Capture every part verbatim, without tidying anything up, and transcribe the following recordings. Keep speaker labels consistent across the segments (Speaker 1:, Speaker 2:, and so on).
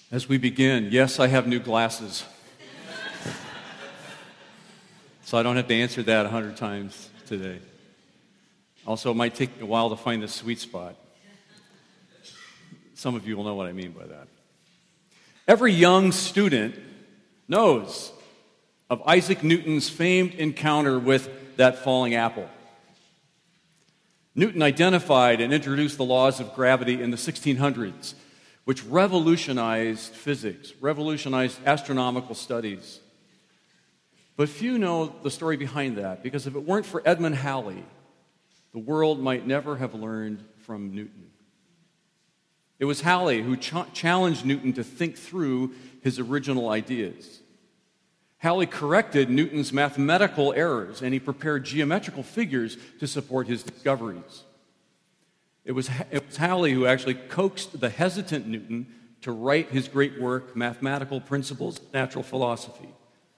Speaker 1: As we begin, yes, I have new glasses. So I don't have to answer that a hundred times today. Also, it might take me a while to find the sweet spot. Some of you will know what I mean by that. Every young student knows of Isaac Newton's famed encounter with that falling apple. Newton identified and introduced the laws of gravity in the sixteen hundreds, which revolutionized physics, revolutionized astronomical studies. But few know the story behind that, because if it weren't for Edmund Halley, the world might never have learned from Newton. It was Halley who ch- challenged Newton to think through his original ideas. Halley corrected Newton's mathematical errors, and he prepared geometrical figures to support his discoveries. It was, it was Halley who actually coaxed the hesitant Newton to write his great work, Mathematical Principles of Natural Philosophy.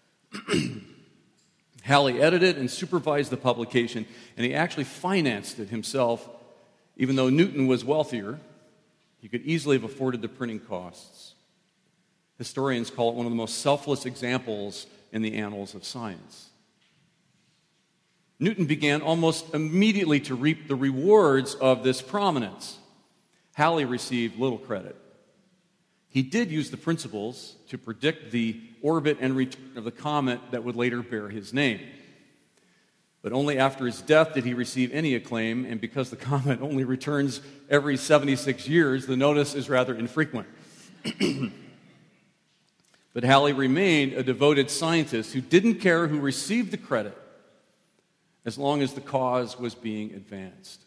Speaker 1: Halley edited and supervised the publication, and he actually financed it himself. Even though Newton was wealthier, he could easily have afforded the printing costs. Historians call it one of the most selfless examples in the annals of science. Newton began almost immediately to reap the rewards of this prominence. Halley received little credit. He did use the principles to predict the orbit and return of the comet that would later bear his name. But only after his death did he receive any acclaim, and because the comet only returns every seventy-six years, the notice is rather infrequent. But Halley remained a devoted scientist who didn't care who received the credit, as long as the cause was being advanced.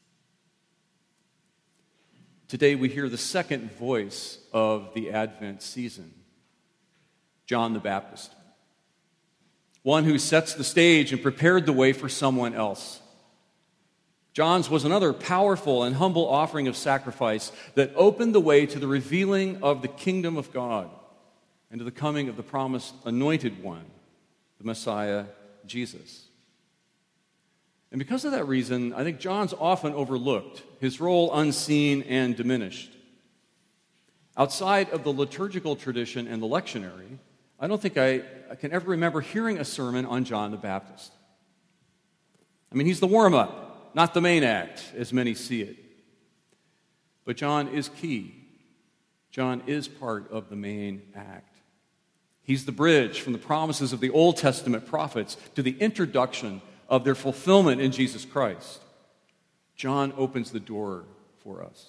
Speaker 1: Today we hear the second voice of the Advent season, John the Baptist, one who sets the stage and prepared the way for someone else. John's was another powerful and humble offering of sacrifice that opened the way to the revealing of the kingdom of God and to the coming of the promised anointed one, the Messiah, Jesus. And because of that reason, I think John's often overlooked, his role unseen and diminished. Outside of the liturgical tradition and the lectionary, I don't think I, I can ever remember hearing a sermon on John the Baptist. I mean, he's the warm-up, not the main act, as many see it. But John is key. John is part of the main act. He's the bridge from the promises of the Old Testament prophets to the introduction of their fulfillment in Jesus Christ. John opens the door for us.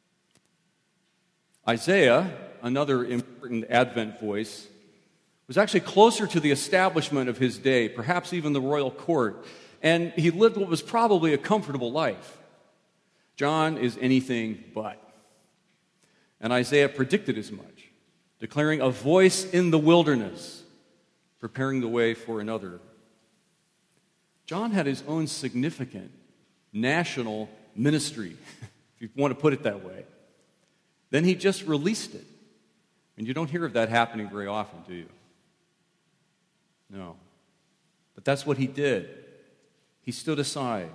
Speaker 1: Isaiah, another important Advent voice, was actually closer to the establishment of his day, perhaps even the royal court, and he lived what was probably a comfortable life. John is anything but. And Isaiah predicted as much, declaring a voice in the wilderness, preparing the way for another. John had his own significant national ministry, if you want to put it that way. Then he just released it. And you don't hear of that happening very often, do you? No. But that's what he did. He stood aside.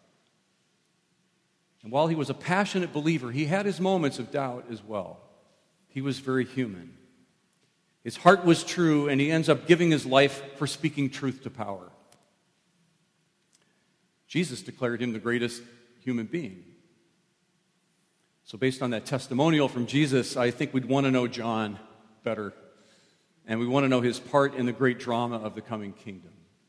Speaker 1: And while he was a passionate believer, he had his moments of doubt as well. He was very human. His heart was true, and he ends up giving his life for speaking truth to power. Jesus declared him the greatest human being. So based on that testimonial from Jesus, I think we'd want to know John better. And we want to know his part in the great drama of the coming kingdom.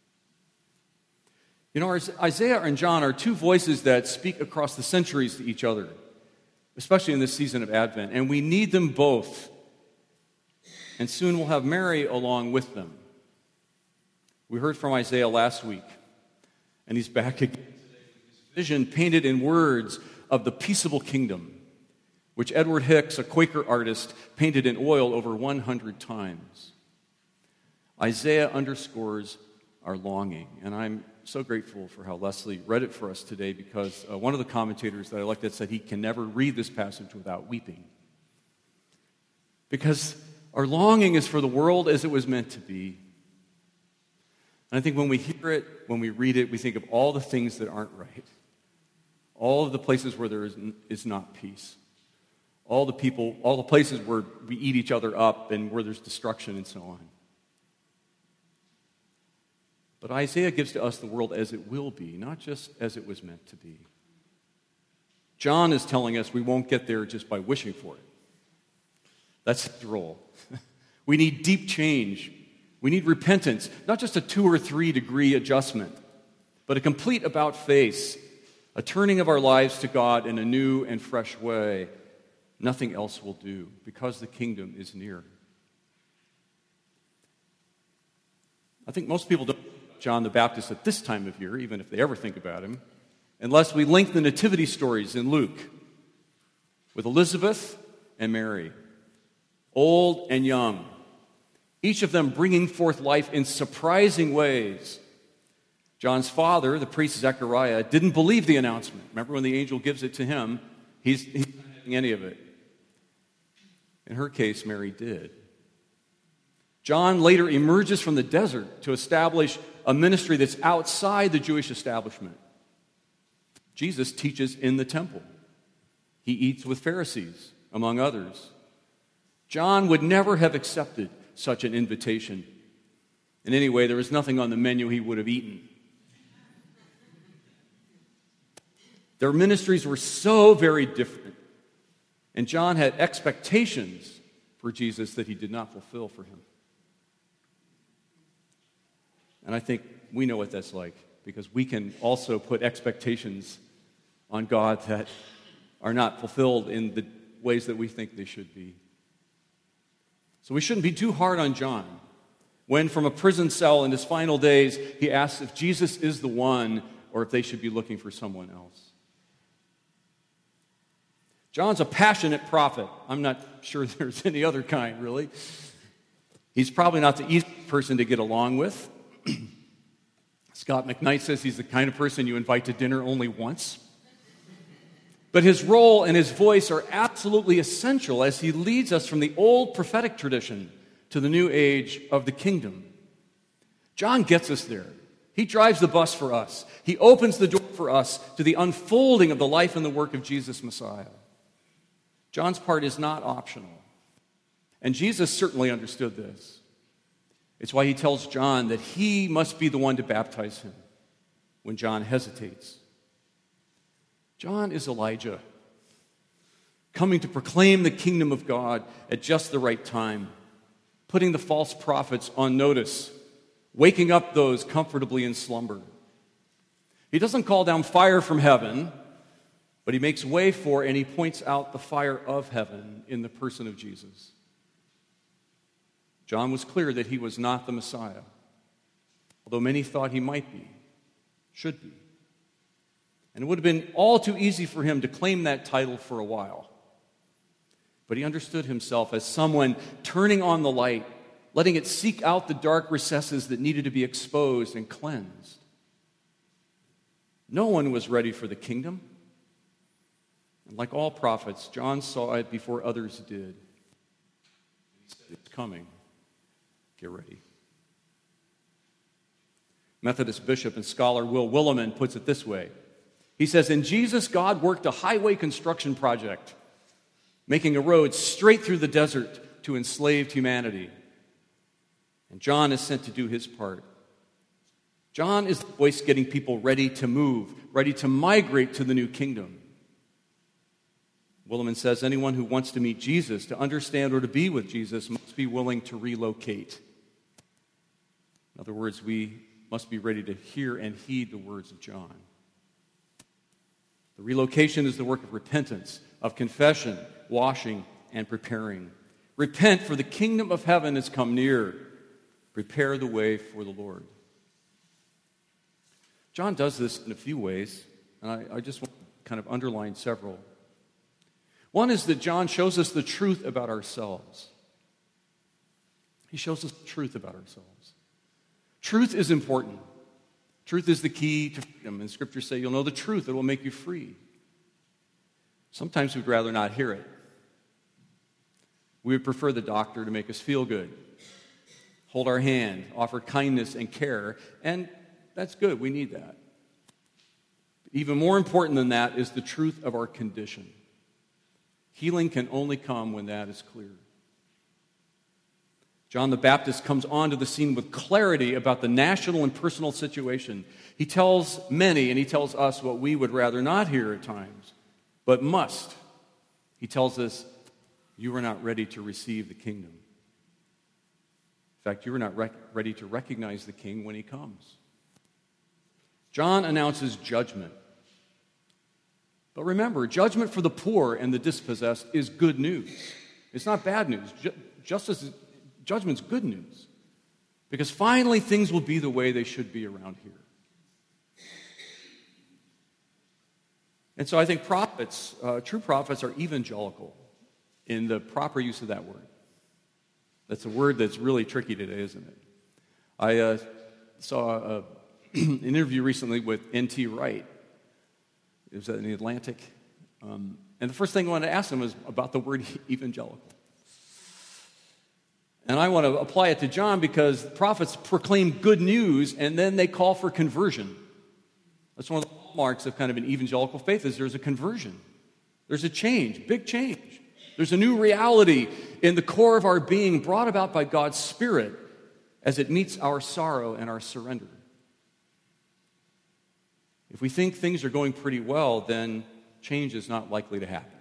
Speaker 1: You know, Isaiah and John are two voices that speak across the centuries to each other, especially in this season of Advent. And we need them both. And soon we'll have Mary along with them. We heard from Isaiah last week. And he's back again today with his vision painted in words of the peaceable kingdom, which Edward Hicks, a Quaker artist, painted in oil over one hundred times. Isaiah underscores our longing, and I'm so grateful for how Leslie read it for us today, because uh, one of the commentators that I looked at said he can never read this passage without weeping. Because our longing is for the world as it was meant to be. And I think when we hear it, when we read it, we think of all the things that aren't right. All of the places where there is, is not peace. all the people, all the places where we eat each other up and where there's destruction and so on. But Isaiah gives to us the world as it will be, not just as it was meant to be. John is telling us we won't get there just by wishing for it. That's his role. We need deep change. We need repentance, not just a two or three degree adjustment, but a complete about face, a turning of our lives to God in a new and fresh way. Nothing else will do, because the kingdom is near. I think most people don't know John the Baptist at this time of year, even if they ever think about him, unless we link the nativity stories in Luke with Elizabeth and Mary, old and young, each of them bringing forth life in surprising ways. John's father, the priest Zechariah, didn't believe the announcement. Remember when the angel gives it to him, he's, he's not having any of it. In her case, Mary did. John later emerges from the desert to establish a ministry that's outside the Jewish establishment. Jesus teaches in the temple. He eats with Pharisees, among others. John would never have accepted such an invitation. In any way, there was nothing on the menu he would have eaten. Their ministries were so very different. And John had expectations for Jesus that he did not fulfill for him. And I think we know what that's like, because we can also put expectations on God that are not fulfilled in the ways that we think they should be. So we shouldn't be too hard on John when, from a prison cell in his final days, he asks if Jesus is the one or if they should be looking for someone else. John's a passionate prophet. I'm not sure there's any other kind, really. He's probably not the easiest person to get along with. Scott McKnight says he's the kind of person you invite to dinner only once. But his role and his voice are absolutely essential as he leads us from the old prophetic tradition to the new age of the kingdom. John gets us there. He drives the bus for us. He opens the door for us to the unfolding of the life and the work of Jesus Messiah. John's part is not optional. And Jesus certainly understood this. It's why he tells John that he must be the one to baptize him when John hesitates. John is Elijah, coming to proclaim the kingdom of God at just the right time, putting the false prophets on notice, waking up those comfortably in slumber. He doesn't call down fire from heaven, but he makes way for and he points out the fire of heaven in the person of Jesus. John was clear that he was not the Messiah, although many thought he might be, should be. And it would have been all too easy for him to claim that title for a while. But he understood himself as someone turning on the light, letting it seek out the dark recesses that needed to be exposed and cleansed. No one was ready for the kingdom. And like all prophets, John saw it before others did. He said, "It's coming. Get ready." Methodist bishop and scholar Will Willimon puts it this way. He says, "In Jesus, God worked a highway construction project, making a road straight through the desert to enslaved humanity. And John is sent to do his part. John is the voice getting people ready to move, ready to migrate to the new kingdom." Willimon says, anyone who wants to meet Jesus, to understand or to be with Jesus, must be willing to relocate. In other words, we must be ready to hear and heed the words of John. The relocation is the work of repentance, of confession, washing, and preparing. Repent, for the kingdom of heaven has come near. Prepare the way for the Lord. John does this in a few ways, and I, I just want to kind of underline several. One is that John shows us the truth about ourselves. He shows us the truth about ourselves. Truth is important. Truth is the key to freedom. And scriptures say you'll know the truth that will make you free. Sometimes we'd rather not hear it. We would prefer the doctor to make us feel good, hold our hand, offer kindness and care, and that's good. We need that. But even more important than that is the truth of our condition. Healing can only come when that is clear. John the Baptist comes onto the scene with clarity about the national and personal situation. He tells many, and he tells us what we would rather not hear at times, but must. He tells us, you are not ready to receive the kingdom. In fact, you are not rec- ready to recognize the king when he comes. John announces judgment. But remember, judgment for the poor and the dispossessed is good news. It's not bad news. Ju- justice is, judgment's good news. Because finally things will be the way they should be around here. And so I think prophets, uh, true prophets are evangelical in the proper use of that word. That's a word that's really tricky today, isn't it? I uh, saw a, an interview recently with N T Wright. It was in the Atlantic. Um, and the first thing I wanted to ask him was about the word evangelical. And I want to apply it to John because prophets proclaim good news and then they call for conversion. That's one of the hallmarks of kind of an evangelical faith is there's a conversion. There's a change, big change. There's a new reality in the core of our being brought about by God's Spirit as it meets our sorrow and our surrender. If we think things are going pretty well, then change is not likely to happen.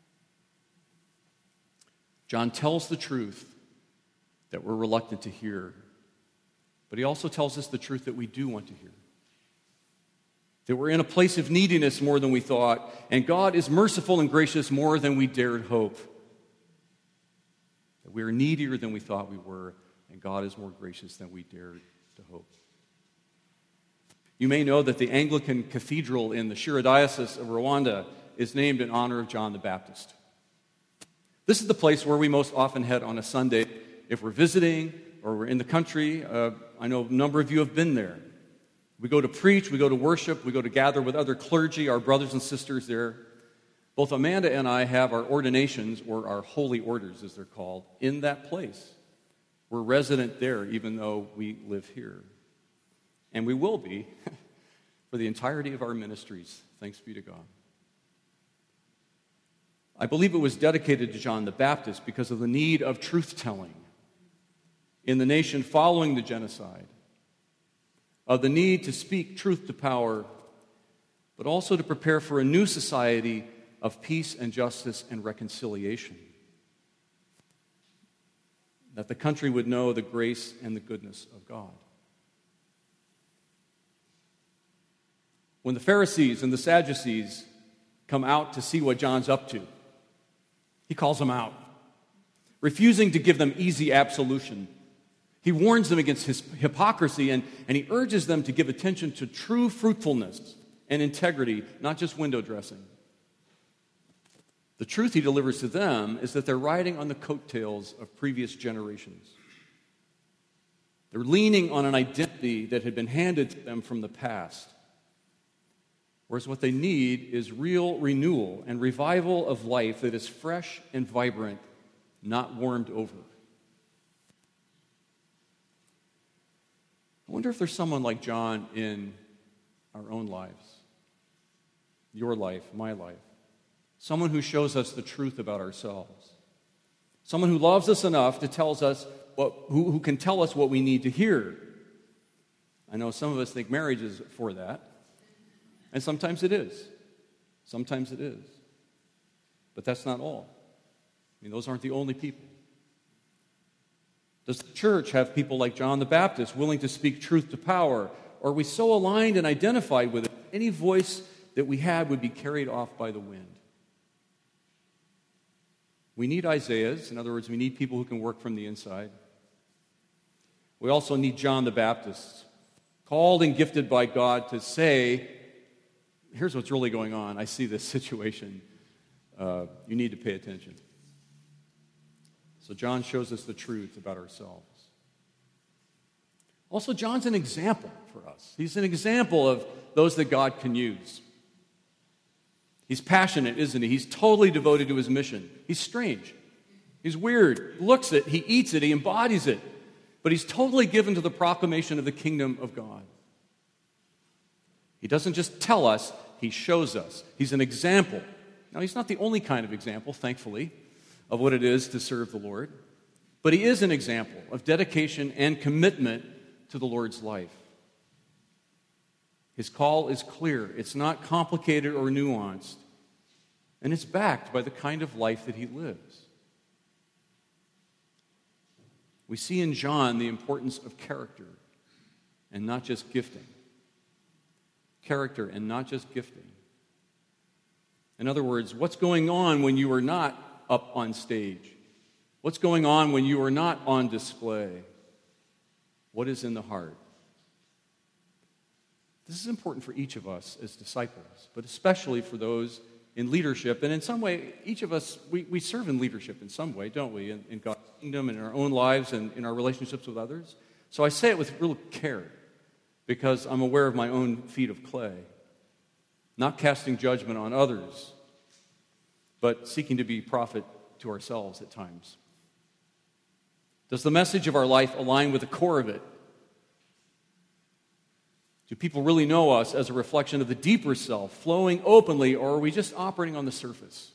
Speaker 1: John tells the truth that we're reluctant to hear, but he also tells us the truth that we do want to hear. That we're in a place of neediness more than we thought, and God is merciful and gracious more than we dared hope. That we are needier than we thought we were, and God is more gracious than we dared to hope. You may know that the Anglican Cathedral in the Shira Diocese of Rwanda is named in honor of John the Baptist. This is the place where we most often head on a Sunday if we're visiting or we're in the country. Uh, I know a number of you have been there. We go to preach, we go to worship, we go to gather with other clergy, our brothers and sisters there. Both Amanda and I have our ordinations, or our holy orders as they're called, in that place. We're resident there even though we live here. And we will be for the entirety of our ministries. Thanks be to God. I believe it was dedicated to John the Baptist because of the need of truth-telling in the nation following the genocide, of the need to speak truth to power, but also to prepare for a new society of peace and justice and reconciliation. That the country would know the grace and the goodness of God. When the Pharisees and the Sadducees come out to see what John's up to, he calls them out, refusing to give them easy absolution. He warns them against his hypocrisy, and, and he urges them to give attention to true fruitfulness and integrity, not just window dressing. The truth he delivers to them is that they're riding on the coattails of previous generations. They're leaning on an identity that had been handed to them from the past. Whereas what they need is real renewal and revival of life that is fresh and vibrant, not warmed over. I wonder if there's someone like John in our own lives, your life, my life. Someone who shows us the truth about ourselves. Someone who loves us enough to tell us what, who, who can tell us what we need to hear. I know some of us think marriage is for that. And sometimes it is. Sometimes it is. But that's not all. I mean, those aren't the only people. Does the church have people like John the Baptist willing to speak truth to power? Or are we so aligned and identified with it, any voice that we had would be carried off by the wind? We need Isaiahs. In other words, we need people who can work from the inside. We also need John the Baptist, called and gifted by God to say, here's what's really going on. I see this situation. Uh, you need to pay attention. So John shows us the truth about ourselves. Also, John's an example for us. He's an example of those that God can use. He's passionate, isn't he? He's totally devoted to his mission. He's strange. He's weird. He looks it, he eats it, he embodies it. But he's totally given to the proclamation of the kingdom of God. He doesn't just tell us, he shows us. He's an example. Now, he's not the only kind of example, thankfully, of what it is to serve the Lord, but he is an example of dedication and commitment to the Lord's life. His call is clear. It's not complicated or nuanced, and it's backed by the kind of life that he lives. We see in John the importance of character and not just gifting. Character and not just gifting. In other words, what's going on when you are not up on stage? What's going on when you are not on display? What is in the heart? This is important for each of us as disciples, but especially for those in leadership. And in some way, each of us, we, we serve in leadership in some way, don't we? In, in God's kingdom, in our own lives, and in our relationships with others. So I say it with real care because I'm aware of my own feet of clay. Not casting judgment on others, but seeking to be prophet to ourselves at times. Does the message of our life align with the core of it? Do people really know us as a reflection of the deeper self, flowing openly, or are we just operating on the surface?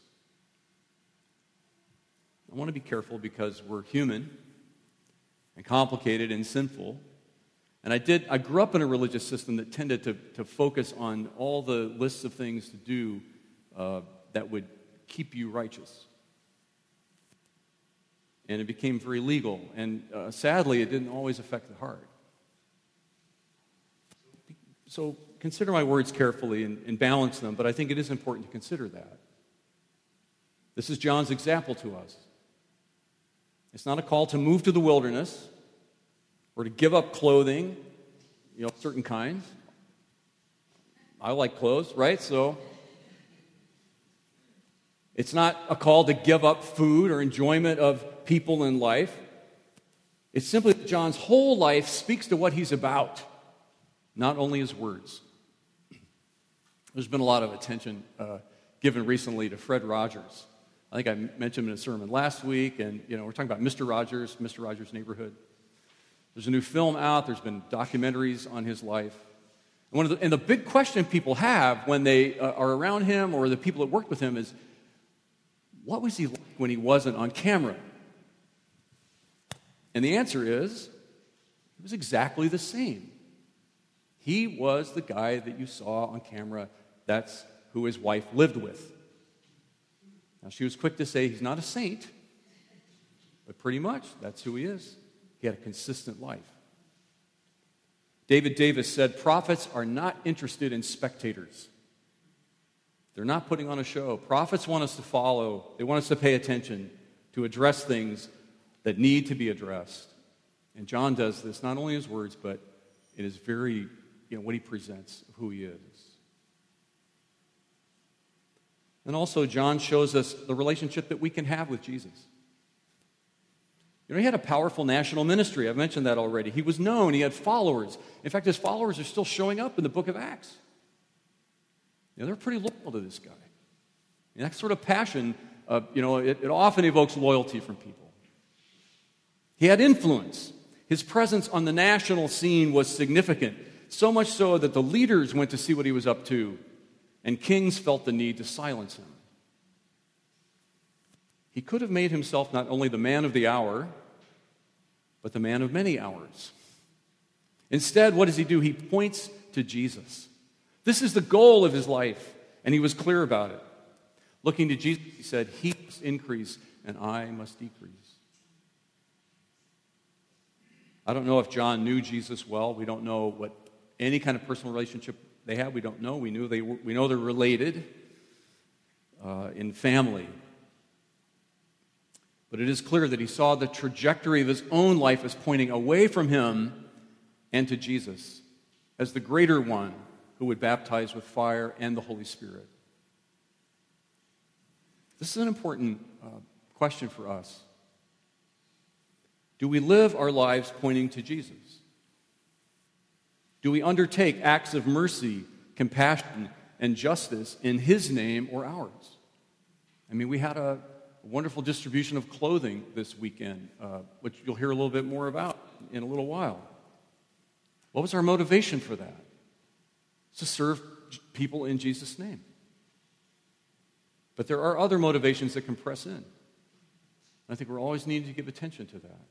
Speaker 1: I want to be careful because we're human and complicated and sinful. And I did. I grew up in a religious system that tended to, to focus on all the lists of things to do uh, that would keep you righteous. And it became very legal. And uh, sadly, it didn't always affect the heart. So consider my words carefully and, and balance them, but I think it is important to consider that. This is John's example to us. It's not a call to move to the wilderness or to give up clothing, you know, certain kinds. I like clothes, right? So it's not a call to give up food or enjoyment of people in life. It's simply that John's whole life speaks to what he's about, not only his words. There's been a lot of attention uh, given recently to Fred Rogers. I think I mentioned him in a sermon last week, and you know we're talking about Mister Rogers, Mister Rogers' Neighborhood. There's a new film out. There's been documentaries on his life. And, one of the, and the big question people have when they uh, are around him or the people that worked with him is, what was he like when he wasn't on camera? And the answer is, it was exactly the same. He was the guy that you saw on camera. That's who his wife lived with. Now, she was quick to say he's not a saint, but pretty much that's who he is. He had a consistent life. David Davis said, prophets are not interested in spectators. They're not putting on a show. Prophets want us to follow. They want us to pay attention, to address things that need to be addressed. And John does this, not only in his words, but it is very, you know, what he presents of who he is. And also, John shows us the relationship that we can have with Jesus. You know, he had a powerful national ministry. I've mentioned that already. He was known. He had followers. In fact, his followers are still showing up in the book of Acts. You know, they're pretty loyal to this guy. And that sort of passion, uh, you know, it, it often evokes loyalty from people. He had influence. His presence on the national scene was significant, so much so that the leaders went to see what he was up to, and kings felt the need to silence him. He could have made himself not only the man of the hour, but the man of many hours. Instead, what does he do? He points to Jesus. This is the goal of his life, and he was clear about it. Looking to Jesus, he said, he must increase, and I must decrease. I don't know if John knew Jesus well. We don't know what any kind of personal relationship they had. We don't know. We knew they were, we know they're related uh, in family. But it is clear that he saw the trajectory of his own life as pointing away from him and to Jesus as the greater one who would baptize with fire and the Holy Spirit. This is an important uh, question for us. Do we live our lives pointing to Jesus? Do we undertake acts of mercy, compassion, and justice in his name or ours? I mean, we had a wonderful distribution of clothing this weekend, uh, which you'll hear a little bit more about in a little while. What was our motivation for that? It's to serve people in Jesus' name. But there are other motivations that can press in. I think we're always needing to give attention to that.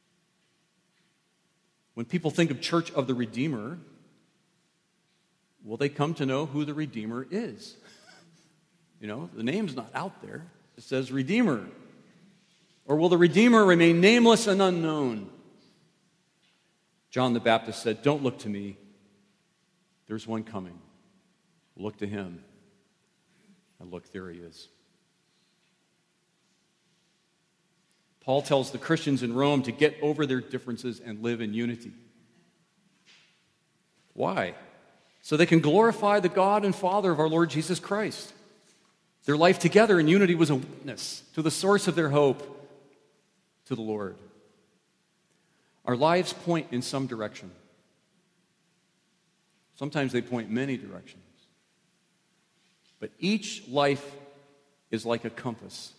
Speaker 1: When people think of Church of the Redeemer, will they come to know who the Redeemer is? You know, the name's not out there. It says Redeemer. Or will the Redeemer remain nameless and unknown? John the Baptist said, "Don't look to me. There's one coming. Look to him." And look, there he is. Paul tells the Christians in Rome to get over their differences and live in unity. Why? So they can glorify the God and Father of our Lord Jesus Christ. Their life together in unity was a witness to the source of their hope, to the Lord. Our lives point in some direction. Sometimes they point many directions. But each life is like a compass.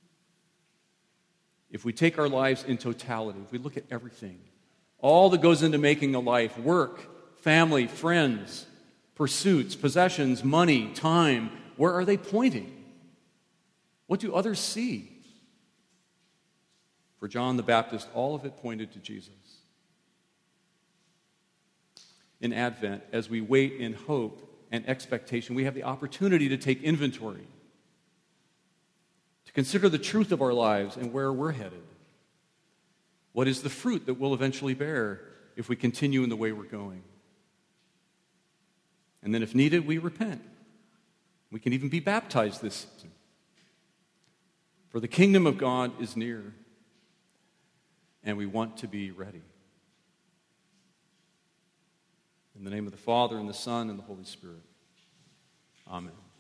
Speaker 1: If we take our lives in totality, if we look at everything, all that goes into making a life, work, family, friends, pursuits, possessions, money, time, where are they pointing? What do others see? For John the Baptist, all of it pointed to Jesus. In Advent, as we wait in hope and expectation, we have the opportunity to take inventory, to consider the truth of our lives and where we're headed. What is the fruit that we'll eventually bear if we continue in the way we're going? And then if needed, we repent. We can even be baptized this season. For the kingdom of God is near, and we want to be ready. In the name of the Father, and the Son, and the Holy Spirit. Amen.